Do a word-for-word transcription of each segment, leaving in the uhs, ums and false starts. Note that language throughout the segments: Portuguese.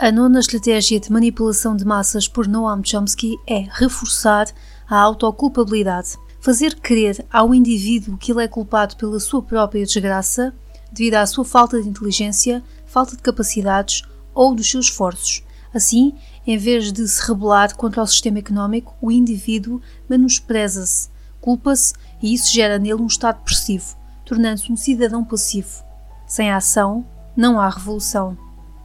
A nona estratégia de manipulação de massas por Noam Chomsky é reforçar a autoculpabilidade. Fazer crer ao indivíduo que ele é culpado pela sua própria desgraça, devido à sua falta de inteligência, falta de capacidades ou dos seus esforços. Assim, em vez de se rebelar contra o sistema económico, o indivíduo menospreza-se, culpa-se e isso gera nele um estado depressivo, tornando-se um cidadão passivo. Sem ação, não há revolução.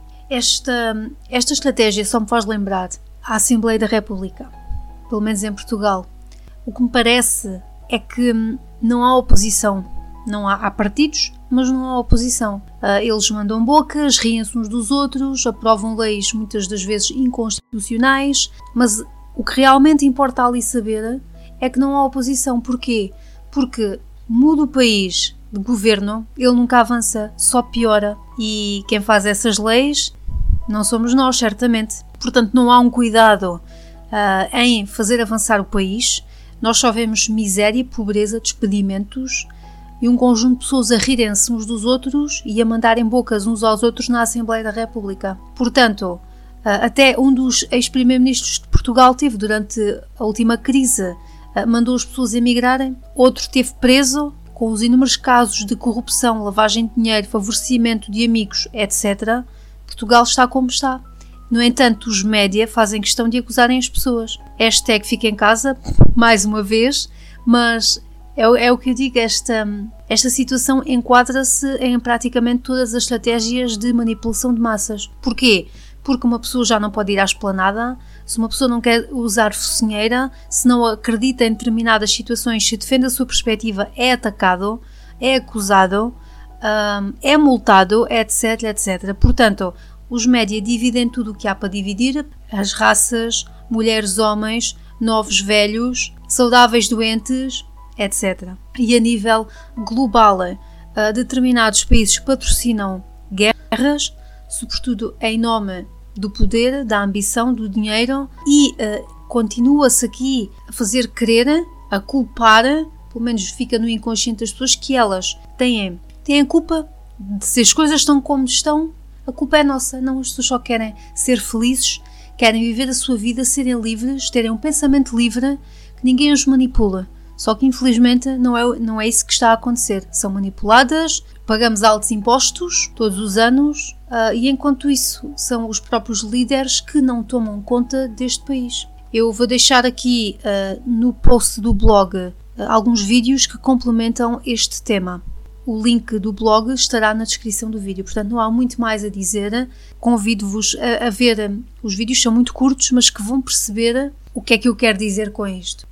Esta, esta estratégia só me faz lembrar a Assembleia da República, pelo menos em Portugal. O que me parece é que não há oposição. Não há, há partidos, mas não há oposição. Uh, eles mandam bocas, riem-se uns dos outros, aprovam leis muitas das vezes inconstitucionais, mas o que realmente importa ali saber é que não há oposição. Porquê? Porque muda o país de governo, ele nunca avança, só piora. E quem faz essas leis não somos nós, certamente. Portanto, não há um cuidado uh, em fazer avançar o país. Nós só vemos miséria, pobreza, despedimentos e um conjunto de pessoas a rirem-se uns dos outros e a mandarem bocas uns aos outros na Assembleia da República. Portanto, até um dos ex-primeiros-ministros de Portugal teve, durante a última crise, mandou as pessoas emigrarem. Outro esteve preso com os inúmeros casos de corrupção, lavagem de dinheiro, favorecimento de amigos, etcétera. Portugal está como está. No entanto, os média fazem questão de acusarem as pessoas. Hashtag fica em casa, mais uma vez, mas é, é o que eu digo, esta, esta situação enquadra-se em praticamente todas as estratégias de manipulação de massas. Porquê? Porque uma pessoa já não pode ir à esplanada, se uma pessoa não quer usar focinheira, se não acredita em determinadas situações, se defende a sua perspectiva, é atacado, é acusado, um, é multado, etc, etcétera. Portanto, os média dividem tudo o que há para dividir, as raças, mulheres, homens, novos, velhos, saudáveis, doentes, etcétera. E a nível global, uh, determinados países patrocinam guerras, sobretudo em nome do poder, da ambição, do dinheiro, e uh, continua-se aqui a fazer crer, a culpar, pelo menos fica no inconsciente das pessoas, que elas têm, têm a culpa de se as coisas estão como estão. A culpa é nossa. Não, as pessoas só querem ser felizes, querem viver a sua vida, serem livres, terem um pensamento livre, que ninguém os manipula. Só que infelizmente não é, não é isso que está a acontecer. São manipuladas, pagamos altos impostos todos os anos uh, e enquanto isso são os próprios líderes que não tomam conta deste país. Eu vou deixar aqui uh, no post do blog uh, alguns vídeos que complementam este tema. O link do blog estará na descrição do vídeo, portanto não há muito mais a dizer. Convido-vos a, a ver, os vídeos são muito curtos, mas que vão perceber o que é que eu quero dizer com isto.